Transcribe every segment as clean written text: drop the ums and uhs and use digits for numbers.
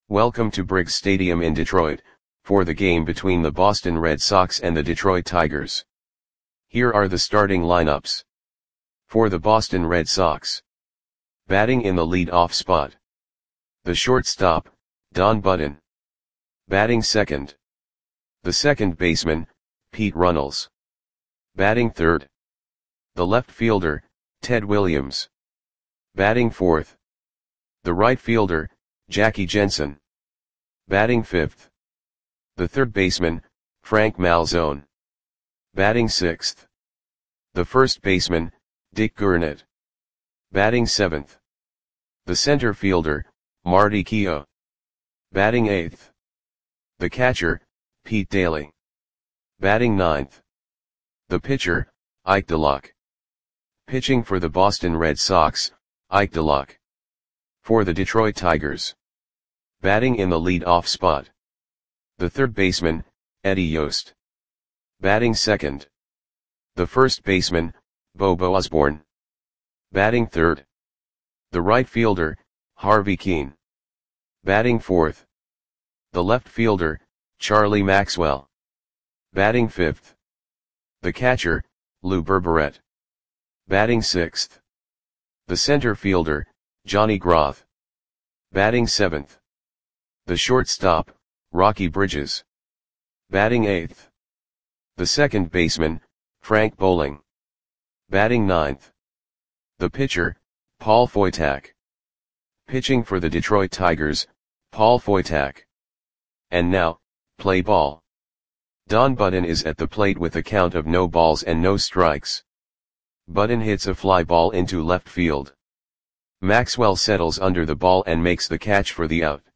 Welcome to Briggs Stadium in Detroit, for the game between the Boston Red Sox and the Detroit Tigers. Here are the starting lineups. For the Boston Red Sox. Batting in the lead-off spot. The shortstop, Don Budden. Batting second. The second baseman, Pete Runnels. Batting third. The left fielder, Ted Williams. Batting fourth. The right fielder, Jackie Jensen. Batting fifth. The third baseman, Frank Malzone. Batting sixth. The first baseman, Dick Gurnett. Batting seventh. The center fielder, Marty Keough. Batting eighth. The catcher, Pete Daly. Batting ninth. The pitcher, Ike DeLock. Pitching for the Boston Red Sox, Ike DeLock. For the Detroit Tigers. Batting in the lead-off spot. The third baseman, Eddie Yost. Batting second. The first baseman, Bobo Osborne. Batting third. The right fielder, Harvey Kuenn. Batting fourth. The left fielder, Charlie Maxwell. Batting fifth. The catcher, Lou Berberet. Batting sixth. The center fielder, Johnny Groth. Batting seventh. The shortstop, Rocky Bridges. Batting eighth. The second baseman, Frank Bowling. Batting ninth. The pitcher, Paul Foytak. Pitching for the Detroit Tigers, Paul Foytak. And now, play ball. Don Budden is at the plate with a count of no balls and no strikes. Budden hits a fly ball into left field. Maxwell settles under the ball and makes the catch for the out.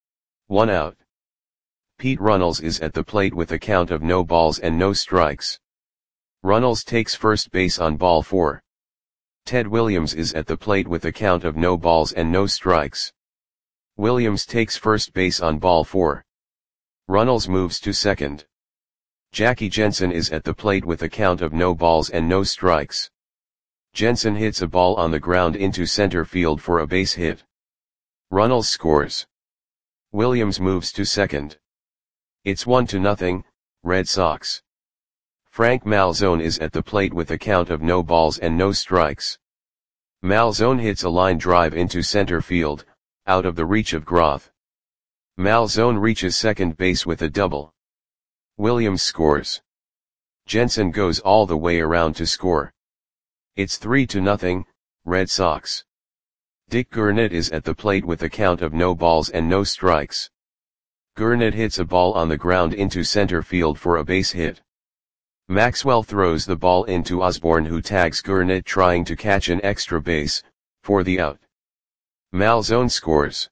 1 out. Pete Runnels is at the plate with a count of no balls and no strikes. Runnels takes first base on ball 4. Ted Williams is at the plate with a count of no balls and no strikes. Williams takes first base on ball 4. Runnels moves to second. Jackie Jensen is at the plate with a count of no balls and no strikes. Jensen hits a ball on the ground into center field for a base hit. Runnels scores. Williams moves to second. It's 1-0, Red Sox. Frank Malzone is at the plate with a count of no balls and no strikes. Malzone hits a line drive into center field, out of the reach of Groth. Malzone reaches second base with a double. Williams scores. Jensen goes all the way around to score. It's 3-0, Red Sox. Dick Gurnett is at the plate with a count of no balls and no strikes. Gurnett hits a ball on the ground into center field for a base hit. Maxwell throws the ball into Osborne, who tags Gurnett trying to catch an extra base, for the out. Malzone scores.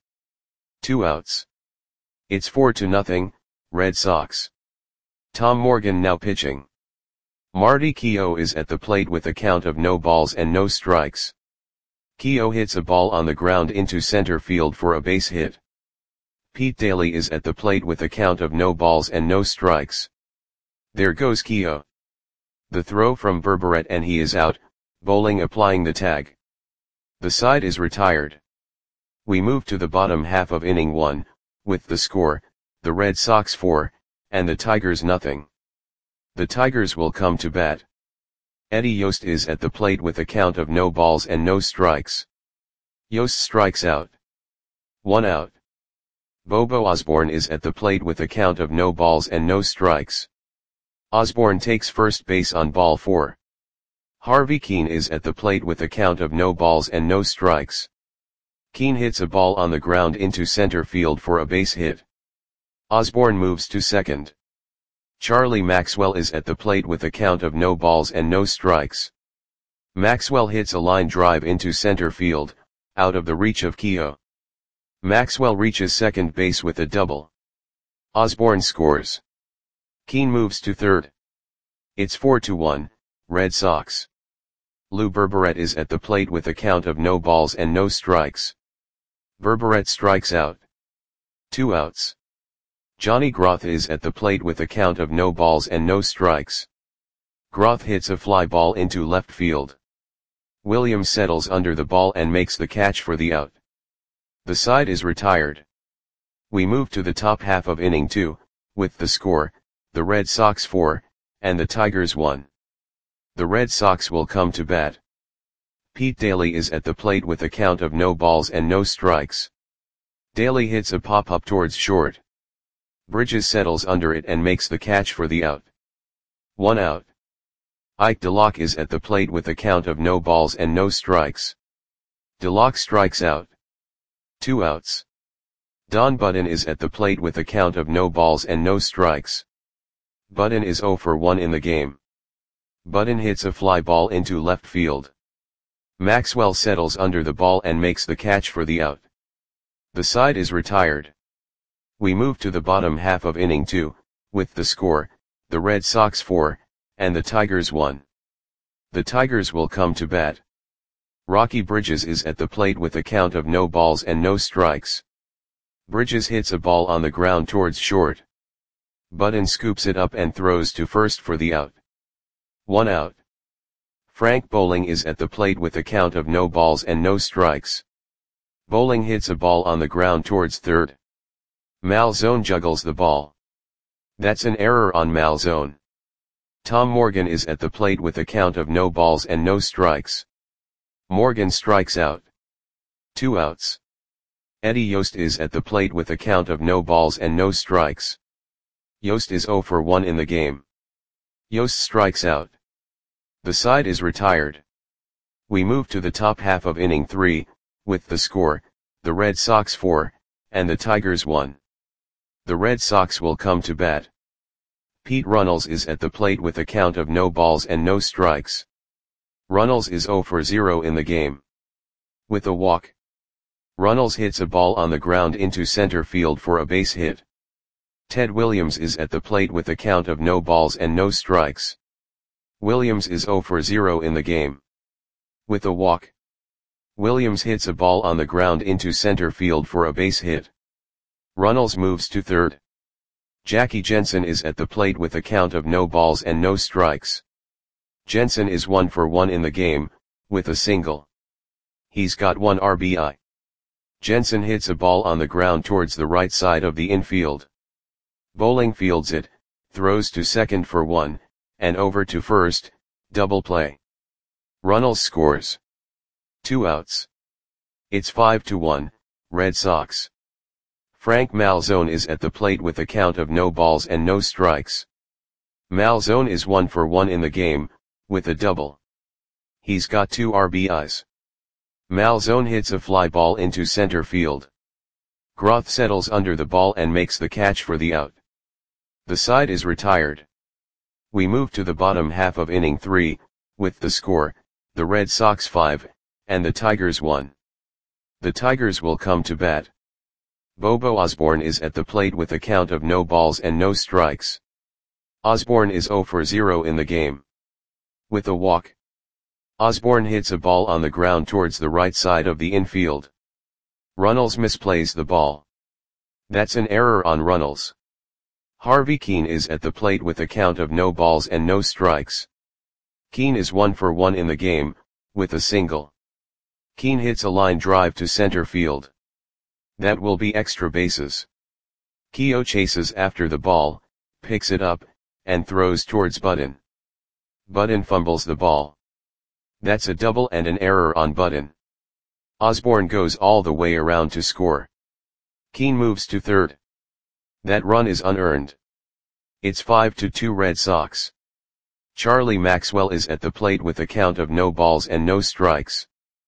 2 outs. It's 4-0, Red Sox. Tom Morgan now pitching. Marty Keough is at the plate with a count of no balls and no strikes. Keough hits a ball on the ground into center field for a base hit. Pete Daly is at the plate with a count of no balls and no strikes. There goes Keough. The throw from Berberet and he is out, Bowling applying the tag. The side is retired. We move to the bottom half of inning 1, with the score, the Red Sox 4, and the Tigers 0. The Tigers will come to bat. Eddie Yost is at the plate with a count of no balls and no strikes. Yost strikes out. 1 out. Bobo Osborne is at the plate with a count of no balls and no strikes. Osborne takes first base on ball 4. Harvey Kuenn is at the plate with a count of no balls and no strikes. Kuenn hits a ball on the ground into center field for a base hit. Osborne moves to second. Charlie Maxwell is at the plate with a count of no balls and no strikes. Maxwell hits a line drive into center field, out of the reach of Keough. Maxwell reaches second base with a double. Osborne scores. Kuenn moves to third. It's 4-1, Red Sox. Lou Berberet is at the plate with a count of no balls and no strikes. Berberet strikes out. 2 outs. Johnny Groth is at the plate with a count of no balls and no strikes. Groth hits a fly ball into left field. Williams settles under the ball and makes the catch for the out. The side is retired. We move to the top half of inning 2, with the score, the Red Sox 4, and the Tigers 1. The Red Sox will come to bat. Pete Daly is at the plate with a count of no balls and no strikes. Daly hits a pop-up towards short. Bridges settles under it and makes the catch for the out. 1 out. Ike DeLocke is at the plate with a count of no balls and no strikes. DeLocke strikes out. 2 outs. Don Budden is at the plate with a count of no balls and no strikes. Budden is 0 for 1 in the game. Budden hits a fly ball into left field. Maxwell settles under the ball and makes the catch for the out. The side is retired. We move to the bottom half of inning 2, with the score, the Red Sox 4, and the Tigers 1. The Tigers will come to bat. Rocky Bridges is at the plate with a count of no balls and no strikes. Bridges hits a ball on the ground towards short. Budden scoops it up and throws to first for the out. 1 out. Frank Bowling is at the plate with a count of no balls and no strikes. Bowling hits a ball on the ground towards third. Malzone juggles the ball. That's an error on Malzone. Tom Morgan is at the plate with a count of no balls and no strikes. Morgan strikes out. 2 outs. Eddie Yost is at the plate with a count of no balls and no strikes. Yost is 0 for 1 in the game. Yost strikes out. The side is retired. We move to the top half of inning 3, with the score, the Red Sox 4, and the Tigers 1. The Red Sox will come to bat. Pete Runnels is at the plate with a count of no balls and no strikes. Runnels is 0 for 0 in the game. With a walk. Runnels hits a ball on the ground into center field for a base hit. Ted Williams is at the plate with a count of no balls and no strikes. Williams is 0 for 0 in the game. With a walk. Williams hits a ball on the ground into center field for a base hit. Runnels moves to third. Jackie Jensen is at the plate with a count of no balls and no strikes. Jensen is 1 for 1 in the game, with a single. He's got 1 RBI. Jensen hits a ball on the ground towards the right side of the infield. Bowling fields it, throws to second for 1, and over to first, double play. Runnels scores. 2 outs. It's 5-1, Red Sox. Frank Malzone is at the plate with a count of no balls and no strikes. Malzone is 1 for 1 in the game, with a double. He's got 2 RBIs. Malzone hits a fly ball into center field. Groth settles under the ball and makes the catch for the out. The side is retired. We move to the bottom half of inning 3, with the score, the Red Sox 5, and the Tigers 1. The Tigers will come to bat. Bobo Osborne is at the plate with a count of no balls and no strikes. Osborne is 0 for 0 in the game. With a walk. Osborne hits a ball on the ground towards the right side of the infield. Runnels misplays the ball. That's an error on Runnels. Harvey Keene is at the plate with a count of no balls and no strikes. Keene is 1 for 1 in the game, with a single. Keene hits a line drive to center field. That will be extra bases. Keogh chases after the ball, picks it up, and throws towards Budden. Budden fumbles the ball. That's a double and an error on Budden. Osborne goes all the way around to score. Keene moves to third. That run is unearned. It's 5-2 Red Sox. Charlie Maxwell is at the plate with a count of no balls and no strikes.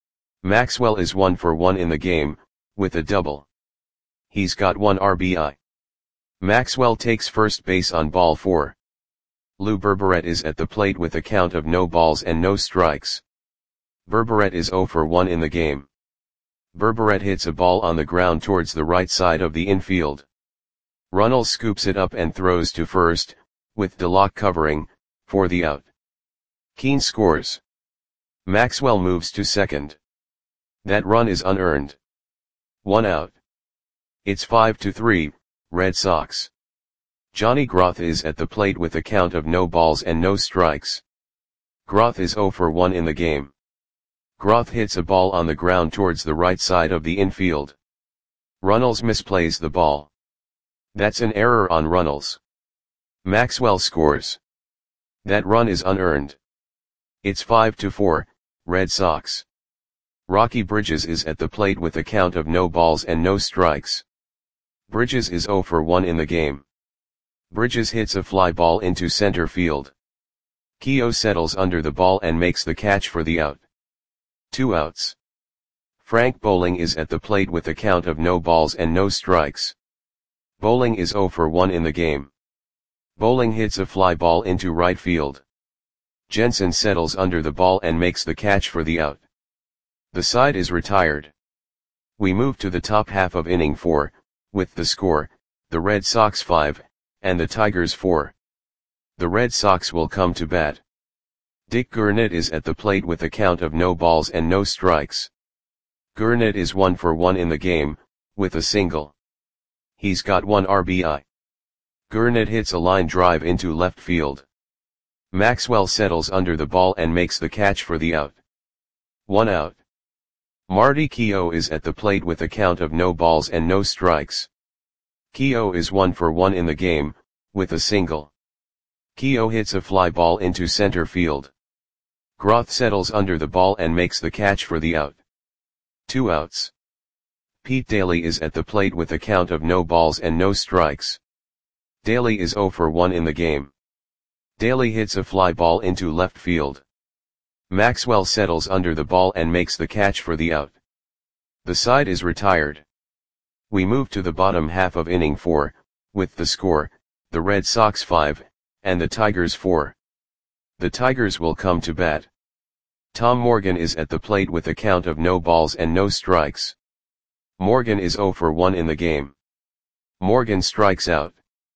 Maxwell is 1 for 1 in the game, with a double. He's got 1 RBI. Maxwell takes first base on ball 4. Lou Berberet is at the plate with a count of no balls and no strikes. Berberet is 0 for 1 in the game. Berberet hits a ball on the ground towards the right side of the infield. Runnels scoops it up and throws to first, with DeLocke covering, for the out. Keene scores. Maxwell moves to second. That run is unearned. 1 out. It's 5-3, Red Sox. Johnny Groth is at the plate with a count of no balls and no strikes. Groth is 0 for 1 in the game. Groth hits a ball on the ground towards the right side of the infield. Runnels misplays the ball. That's an error on Runnels. Maxwell scores. That run is unearned. It's 5-4, Red Sox. Rocky Bridges is at the plate with a count of no balls and no strikes. Bridges is 0 for 1 in the game. Bridges hits a fly ball into center field. Keogh settles under the ball and makes the catch for the out. 2 outs. Frank Bowling is at the plate with a count of no balls and no strikes. Bowling is 0 for 1 in the game. Bowling hits a fly ball into right field. Jensen settles under the ball and makes the catch for the out. The side is retired. We move to the top half of inning 4, with the score, the Red Sox 5, and the Tigers 4. The Red Sox will come to bat. Dick Gurnett is at the plate with a count of no balls and no strikes. Gurnett is 1 for 1 in the game, with a single. He's got 1 RBI. Gurnett hits a line drive into left field. Maxwell settles under the ball and makes the catch for the out. 1 out. Marty Keogh is at the plate with a count of no balls and no strikes. Keogh is 1 for 1 in the game, with a single. Keogh hits a fly ball into center field. Groth settles under the ball and makes the catch for the out. 2 outs. Pete Daly is at the plate with a count of no balls and no strikes. Daly is 0 for 1 in the game. Daly hits a fly ball into left field. Maxwell settles under the ball and makes the catch for the out. The side is retired. We move to the bottom half of inning 4, with the score, the Red Sox 5, and the Tigers 4. The Tigers will come to bat. Tom Morgan is at the plate with a count of no balls and no strikes. Morgan is 0 for 1 in the game. Morgan strikes out.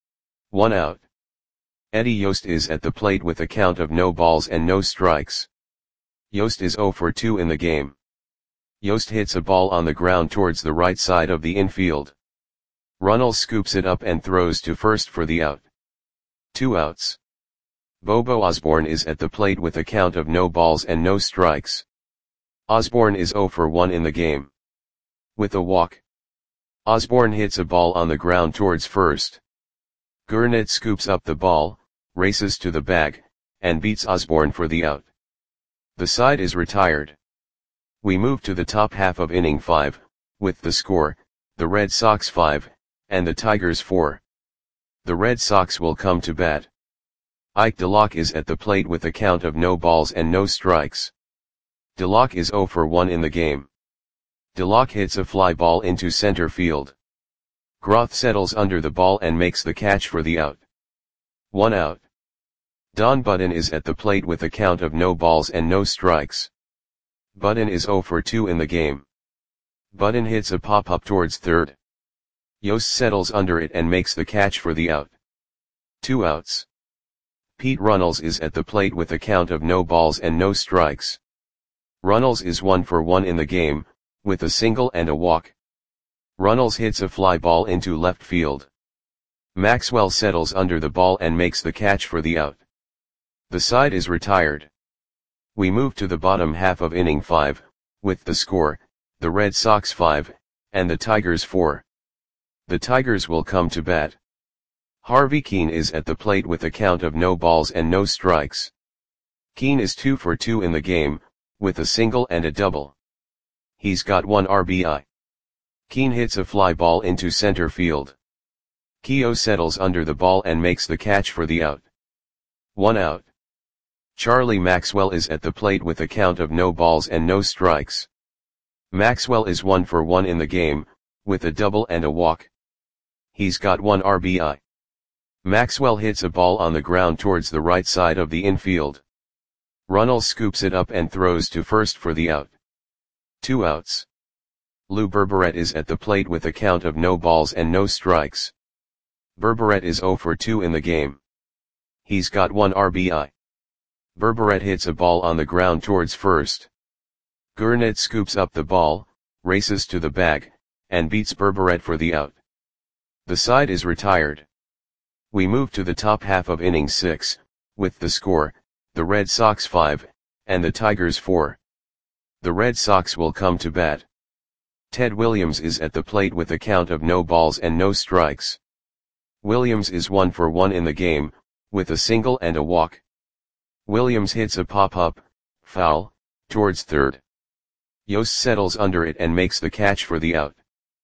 1 out. Eddie Yost is at the plate with a count of no balls and no strikes. Yost is 0 for 2 in the game. Yost hits a ball on the ground towards the right side of the infield. Runnels scoops it up and throws to first for the out. 2 outs. Bobo Osborne is at the plate with a count of no balls and no strikes. Osborne is 0 for 1 in the game. With a walk. Osborne hits a ball on the ground towards first. Gurnett scoops up the ball, races to the bag, and beats Osborne for the out. The side is retired. We move to the top half of inning 5, with the score, the Red Sox 5, and the Tigers 4. The Red Sox will come to bat. Ike DeLocke is at the plate with a count of no balls and no strikes. DeLocke is 0 for 1 in the game. DeLocke hits a fly ball into center field. Groth settles under the ball and makes the catch for the out. 1 out. Don Budden is at the plate with a count of no balls and no strikes. Budden is 0 for 2 in the game. Budden hits a pop-up towards third. Yost settles under it and makes the catch for the out. 2 outs. Pete Runnels is at the plate with a count of no balls and no strikes. Runnels is 1 for 1 in the game, with a single and a walk. Runnels hits a fly ball into left field. Maxwell settles under the ball and makes the catch for the out. The side is retired. We move to the bottom half of inning 5, with the score, the Red Sox 5, and the Tigers 4. The Tigers will come to bat. Harvey Keene is at the plate with a count of no balls and no strikes. Keene is 2 for 2 in the game, with a single and a double. He's got 1 RBI. Keene hits a fly ball into center field. Keogh settles under the ball and makes the catch for the out. 1 out. Charlie Maxwell is at the plate with a count of no balls and no strikes. Maxwell is 1 for 1 in the game, with a double and a walk. He's got 1 RBI. Maxwell hits a ball on the ground towards the right side of the infield. Runnels scoops it up and throws to first for the out. 2 outs. Lou Berberet is at the plate with a count of no balls and no strikes. Berberet is 0 for 2 in the game. He's got 1 RBI. Berberet hits a ball on the ground towards first. Gurnett scoops up the ball, races to the bag, and beats Berberet for the out. The side is retired. We move to the top half of inning 6, with the score, the Red Sox 5, and the Tigers 4. The Red Sox will come to bat. Ted Williams is at the plate with a count of no balls and no strikes. Williams is 1 for 1 in the game, with a single and a walk. Williams hits a pop-up, foul, towards third. Yost settles under it and makes the catch for the out.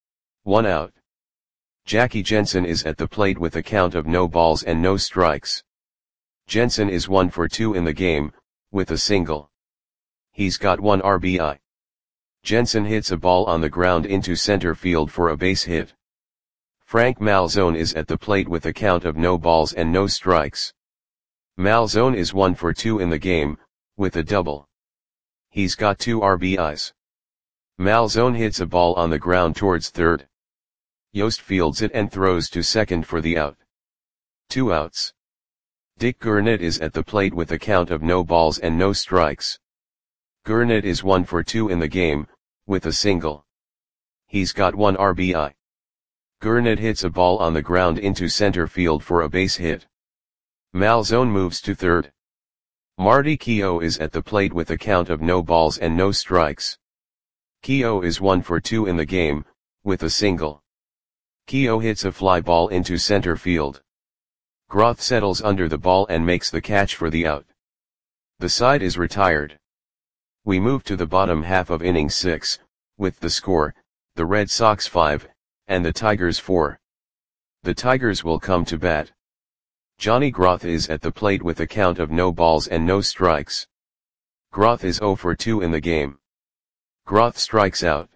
1 out. Jackie Jensen is at the plate with a count of no balls and no strikes. Jensen is 1 for 2 in the game, with a single. He's got 1 RBI. Jensen hits a ball on the ground into center field for a base hit. Frank Malzone is at the plate with a count of no balls and no strikes. Malzone is 1 for 2 in the game, with a double. He's got 2 RBIs. Malzone hits a ball on the ground towards third. Yost fields it and throws to second for the out. 2 outs. Dick Gurnett is at the plate with a count of no balls and no strikes. Gurnett is 1 for 2 in the game, with a single. He's got 1 RBI. Gurnett hits a ball on the ground into center field for a base hit. Malzone moves to third. Marty Keough is at the plate with a count of no balls and no strikes. Keough is 1 for 2 in the game, with a single. Keough hits a fly ball into center field. Groth settles under the ball and makes the catch for the out. The side is retired. We move to the bottom half of inning 6, with the score, the Red Sox 5, and the Tigers 4. The Tigers will come to bat. Johnny Groth is at the plate with a count of no balls and no strikes. Groth is 0 for 2 in the game. Groth strikes out.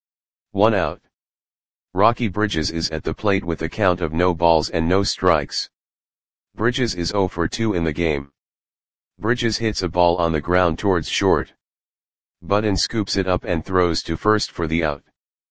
1 out. Rocky Bridges is at the plate with a count of no balls and no strikes. Bridges is 0 for 2 in the game. Bridges hits a ball on the ground towards short. Button scoops it up and throws to first for the out.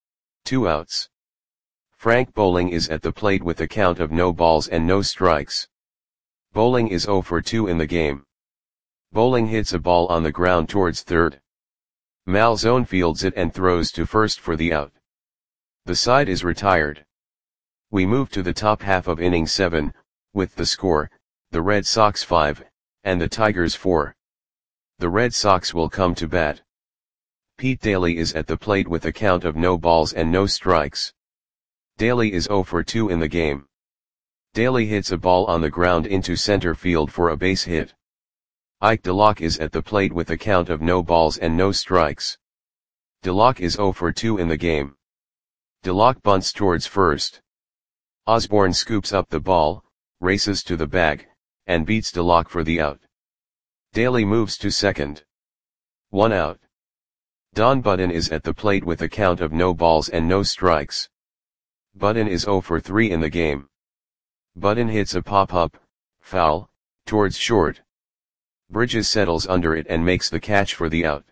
2 outs. Frank Bowling is at the plate with a count of no balls and no strikes. Bowling is 0 for 2 in the game. Bowling hits a ball on the ground towards third. Malzone fields it and throws to first for the out. The side is retired. We move to the top half of inning 7, with the score, the Red Sox 5, and the Tigers 4. The Red Sox will come to bat. Pete Daly is at the plate with a count of no balls and no strikes. Daly is 0 for 2 in the game. Daly hits a ball on the ground into center field for a base hit. Ike DeLocke is at the plate with a count of no balls and no strikes. DeLocke is 0 for 2 in the game. DeLocke bunts towards first. Osborne scoops up the ball, races to the bag, and beats DeLocke for the out. Daly moves to second. 1 out. Don Button is at the plate with a count of no balls and no strikes. Button is 0 for 3 in the game. Button hits a pop-up, foul, towards short. Bridges settles under it and makes the catch for the out.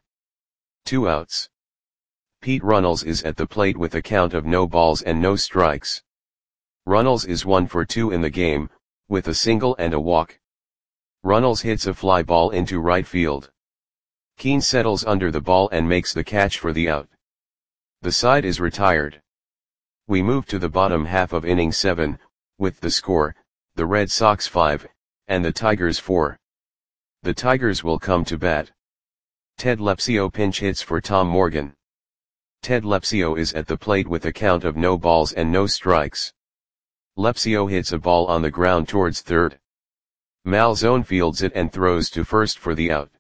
2 outs. Pete Runnels is at the plate with a count of no balls and no strikes. Runnels is 1 for 2 in the game, with a single and a walk. Runnels hits a fly ball into right field. Keane settles under the ball and makes the catch for the out. The side is retired. We move to the bottom half of inning 7, with the score, the Red Sox 5, and the Tigers 4. The Tigers will come to bat. Ted Lepsio pinch hits for Tom Morgan. Ted Lepsio is at the plate with a count of no balls and no strikes. Lepsio hits a ball on the ground towards third. Malzone fields it and throws to first for the out.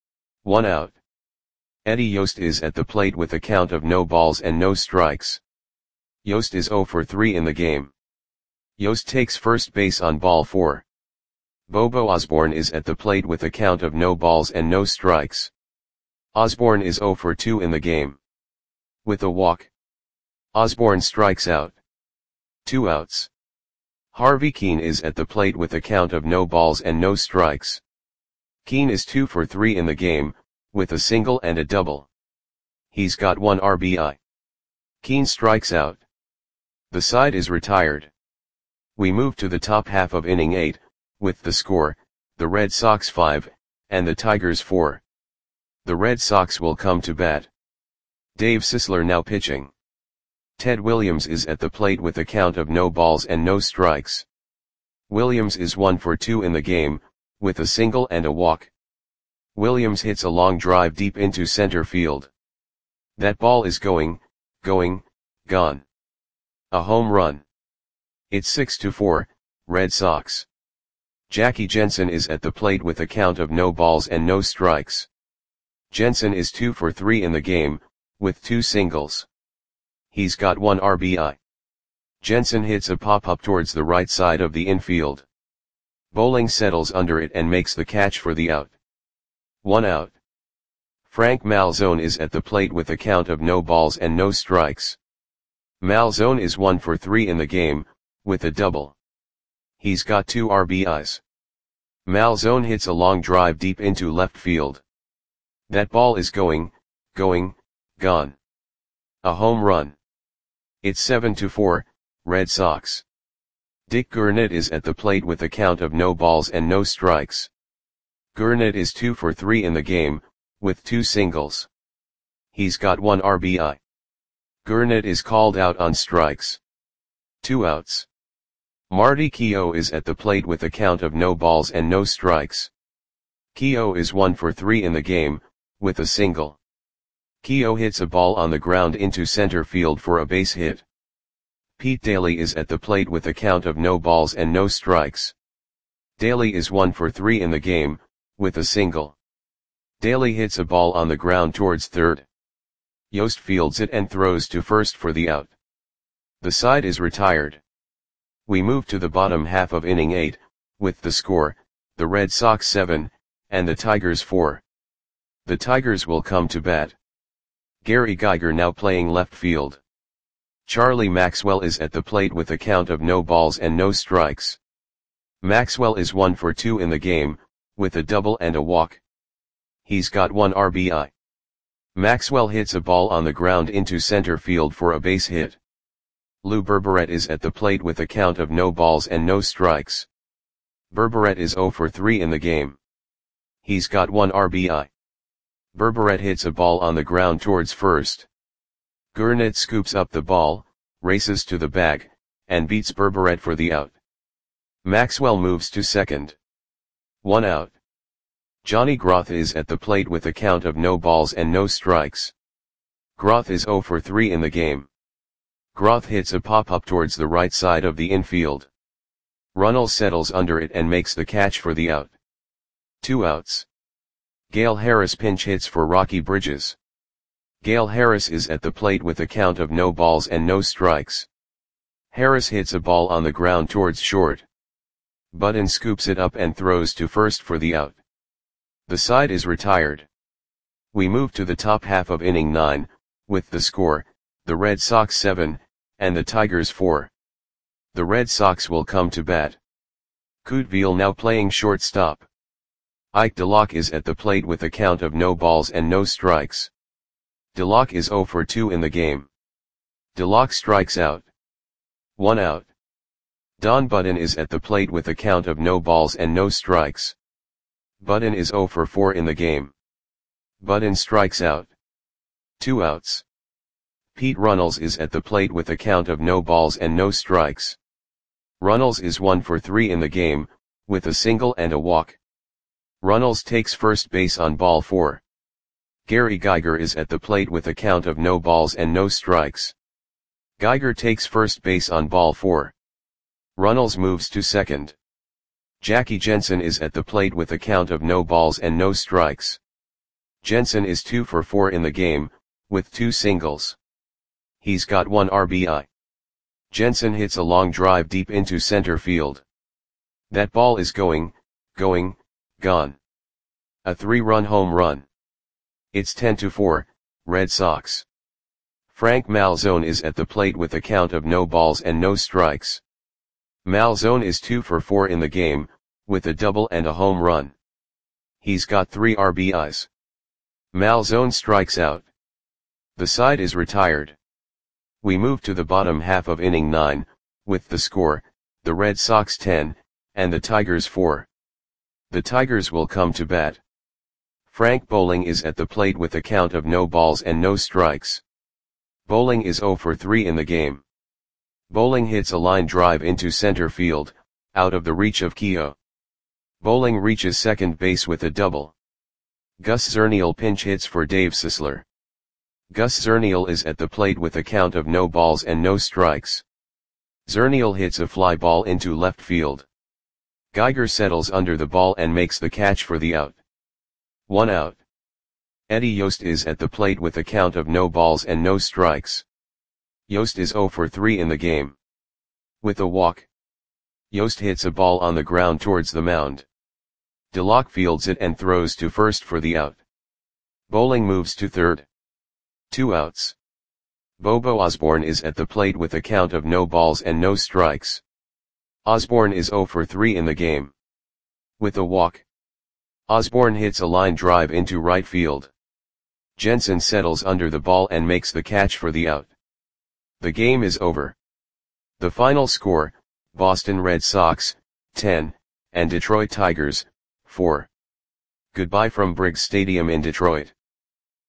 1 out. Eddie Yost is at the plate with a count of no balls and no strikes. Yost is 0 for 3 in the game. Yost takes first base on ball 4. Bobo Osborne is at the plate with a count of no balls and no strikes. Osborne is 0 for 2 in the game. With a walk, Osborne strikes out. 2 outs. Harvey Keene is at the plate with a count of no balls and no strikes. Keene is 2 for 3 in the game, with a single and a double. He's got 1 RBI. Keene strikes out. The side is retired. We move to the top half of inning 8, with the score, the Red Sox 5, and the Tigers 4. The Red Sox will come to bat. Dave Sisler now pitching. Ted Williams is at the plate with a count of no balls and no strikes. Williams is 1 for 2 in the game, with a single and a walk. Williams hits a long drive deep into center field. That ball is going, gone. A home run. It's 6-4, Red Sox. Jackie Jensen is at the plate with a count of no balls and no strikes. Jensen is 2 for 3 in the game, with 2 singles. He's got 1 RBI. Jensen hits a pop-up towards the right side of the infield. Bowling settles under it and makes the catch for the out. 1 out. Frank Malzone is at the plate with a count of no balls and no strikes. Malzone is 1 for 3 in the game, with a double. He's got 2 RBIs. Malzone hits a long drive deep into left field. That ball is going, gone. A home run. It's 7-4, Red Sox. Dick Gurnett is at the plate with a count of no balls and no strikes. Gurnett is 2 for 3 in the game, with 2 singles. He's got 1 RBI. Gurnett is called out on strikes. 2 outs. Marty Keough is at the plate with a count of no balls and no strikes. Keough is 1 for 3 in the game, with a single. Keough hits a ball on the ground into center field for a base hit. Pete Daly is at the plate with a count of no balls and no strikes. Daly is 1 for 3 in the game, with a single. Daly hits a ball on the ground towards third. Yost fields it and throws to first for the out. The side is retired. We move to the bottom half of inning 8, with the score, the Red Sox 7, and the Tigers 4. The Tigers will come to bat. Gary Geiger now playing left field. Charlie Maxwell is at the plate with a count of no balls and no strikes. Maxwell is 1 for 2 in the game, with a double and a walk. He's got 1 RBI. Maxwell hits a ball on the ground into center field for a base hit. Lou Berberet is at the plate with a count of no balls and no strikes. Berberet is 0 for 3 in the game. He's got 1 RBI. Berberet hits a ball on the ground towards first. Gurnett scoops up the ball, races to the bag, and beats Berberet for the out. Maxwell moves to second. 1 out. Johnny Groth is at the plate with a count of no balls and no strikes. Groth is 0 for 3 in the game. Groth hits a pop-up towards the right side of the infield. Runnels settles under it and makes the catch for the out. 2 outs. Gale Harris pinch hits for Rocky Bridges. Gale Harris is at the plate with a count of no balls and no strikes. Harris hits a ball on the ground towards short. Button scoops it up and throws to first for the out. The side is retired. We move to the top half of inning 9, with the score, the Red Sox 7, and the Tigers 4. The Red Sox will come to bat. Couteville now playing shortstop. Ike DeLocke is at the plate with a count of no balls and no strikes. DeLocke is 0 for 2 in the game. DeLocke strikes out. 1 out. Don Button is at the plate with a count of no balls and no strikes. Button is 0 for 4 in the game. Button strikes out. 2 outs. Pete Runnels is at the plate with a count of no balls and no strikes. Runnels is 1 for 3 in the game, with a single and a walk. Runnels takes first base on ball 4. Gary Geiger is at the plate with a count of no balls and no strikes. Geiger takes first base on ball 4. Runnels moves to second. Jackie Jensen is at the plate with a count of no balls and no strikes. Jensen is 2 for 4 in the game, with 2 singles. He's got 1 RBI. Jensen hits a long drive deep into center field. That ball is going, gone. A 3-run home run. It's 10-4, Red Sox. Frank Malzone is at the plate with a count of no balls and no strikes. Malzone is 2 for 4 in the game, with a double and a home run. He's got 3 RBIs. Malzone strikes out. The side is retired. We move to the bottom half of inning 9, with the score, the Red Sox 10, and the Tigers 4. The Tigers will come to bat. Frank Bowling is at the plate with a count of no balls and no strikes. Bowling is 0 for 3 in the game. Bowling hits a line drive into center field, out of the reach of Keough. Bowling reaches second base with a double. Gus Zernial pinch hits for Dave Sisler. Gus Zernial is at the plate with a count of no balls and no strikes. Zernial hits a fly ball into left field. Geiger settles under the ball and makes the catch for the out. 1 out. Eddie Yost is at the plate with a count of no balls and no strikes. Yost is 0 for 3 in the game. With a walk, Yost hits a ball on the ground towards the mound. DeLocke fields it and throws to first for the out. Bowling moves to third. 2 outs. Bobo Osborne is at the plate with a count of no balls and no strikes. Osborne is 0 for 3 in the game. With a walk, Osborne hits a line drive into right field. Jensen settles under the ball and makes the catch for the out. The game is over. The final score, Boston Red Sox, 10, and Detroit Tigers, 4. Goodbye from Briggs Stadium in Detroit.